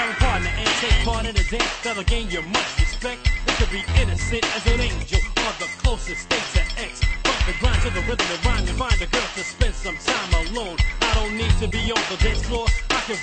sparring partner and take part in a dance that'll gain you much respect. It could be innocent as an angel or the closest state to X. Bump the grind to the rhythm and rhyme and find a girl to spend some time alone. I don't need to be on the dance floor.